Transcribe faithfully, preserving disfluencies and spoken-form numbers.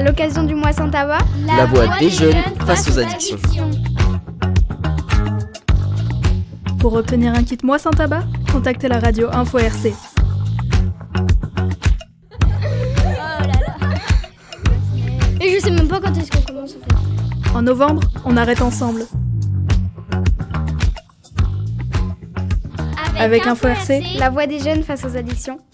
À l'occasion du mois sans tabac, la, la voix des jeunes face aux addictions. Pour obtenir un kit mois sans tabac, contactez la radio Info R C. Et je sais même pas quand est-ce qu'on commence en fait. En novembre, on arrête ensemble. Avec, Avec Info R C, la voix des jeunes face aux addictions.